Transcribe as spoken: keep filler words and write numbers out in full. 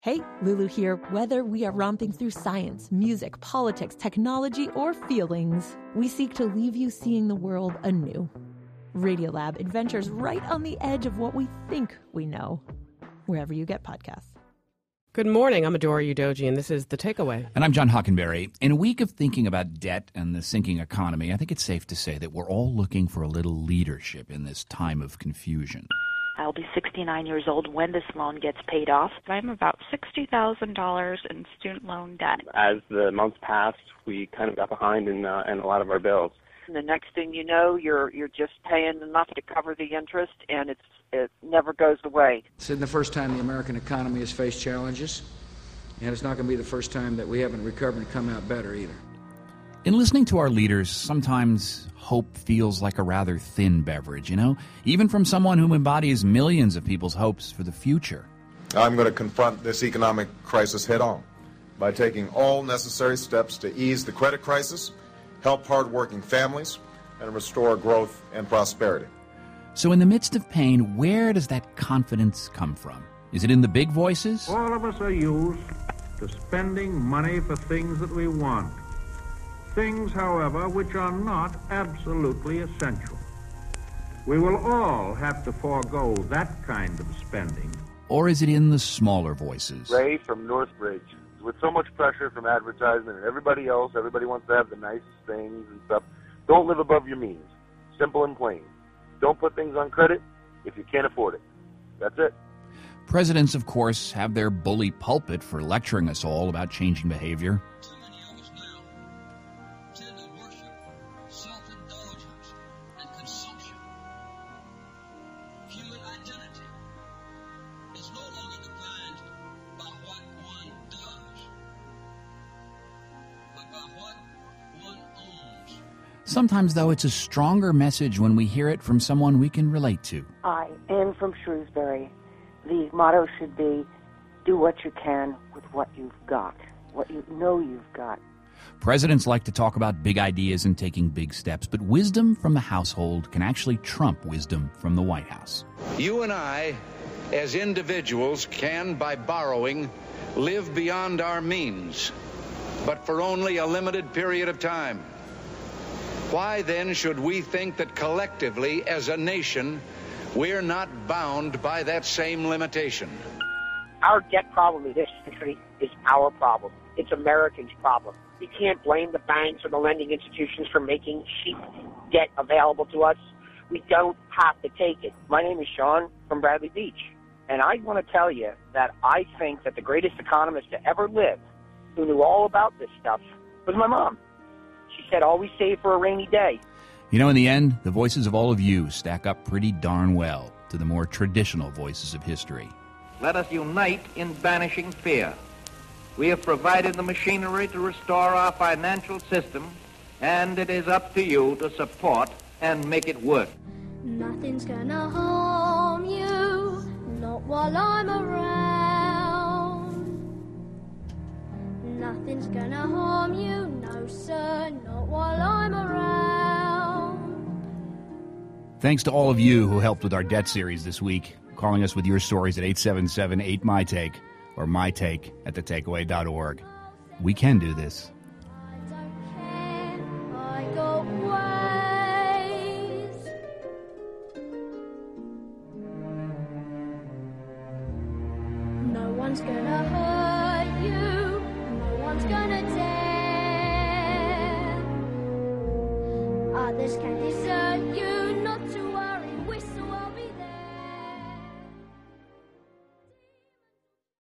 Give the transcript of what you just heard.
Hey, Lulu here. Whether we are romping through science, music, politics, technology, or feelings, we seek to leave you seeing the world anew. Radiolab adventures right on the edge of what we think we know, wherever you get podcasts. Good morning. I'm Adora Udoji, and this is The Takeaway. And I'm John Hockenberry. In a week of thinking about debt and the sinking economy, I think it's safe to say that we're all looking for a little leadership in this time of confusion. I'll be sixty-nine years old when this loan gets paid off. I'm about sixty thousand dollars in student loan debt. As the months passed, we kind of got behind in, uh, in a lot of our bills. And the next thing you know, you're you're just paying enough to cover the interest, and it's it never goes away. This isn't the first time the American economy has faced challenges, and it's not going to be the first time that we haven't recovered and come out better either. In listening to our leaders, sometimes hope feels like a rather thin beverage, you know, even from someone who embodies millions of people's hopes for the future. I'm going to confront this economic crisis head on by taking all necessary steps to ease the credit crisis, help hardworking families, and restore growth and prosperity. So in the midst of pain, where does that confidence come from? Is it in the big voices? All of us are used to spending money for things that we want. Things, however, which are not absolutely essential. We will all have to forego that kind of spending. Or is it in the smaller voices? Ray from Northbridge. With so much pressure from advertisement and everybody else, everybody wants to have the nicest things and stuff. Don't live above your means. Simple and plain. Don't put things on credit if you can't afford it. That's it. Presidents, of course, have their bully pulpit for lecturing us all about changing behavior. Sometimes, though, it's a stronger message when we hear it from someone we can relate to. I am from Shrewsbury. The motto should be, do what you can with what you've got, what you know you've got. Presidents like to talk about big ideas and taking big steps, but wisdom from the household can actually trump wisdom from the White House. You and I, as individuals, can, by borrowing, live beyond our means, but for only a limited period of time. Why, then, should we think that collectively, as a nation, we're not bound by that same limitation? Our debt problem in this country is our problem. It's Americans' problem. We can't blame the banks or the lending institutions for making cheap debt available to us. We don't have to take it. My name is Sean from Bradley Beach, and I want to tell you that I think that the greatest economist to ever live, who knew all about this stuff, was my mom. She said, always save for a rainy day. You know, in the end, the voices of all of you stack up pretty darn well to the more traditional voices of history. Let us unite in banishing fear. We have provided the machinery to restore our financial system, and it is up to you to support and make it work. Nothing's gonna harm you, not while I'm around. Nothing's gonna harm you, no sir, not while I'm around. Thanks to all of you who helped with our debt series this week, calling us with your stories at eight seven seven, eight, M Y, TAKE or mytake at the takeaway dot org. We can do this. I don't care, I got ways. No one's gonna hurt you, no one's gonna dare. Others can desert you.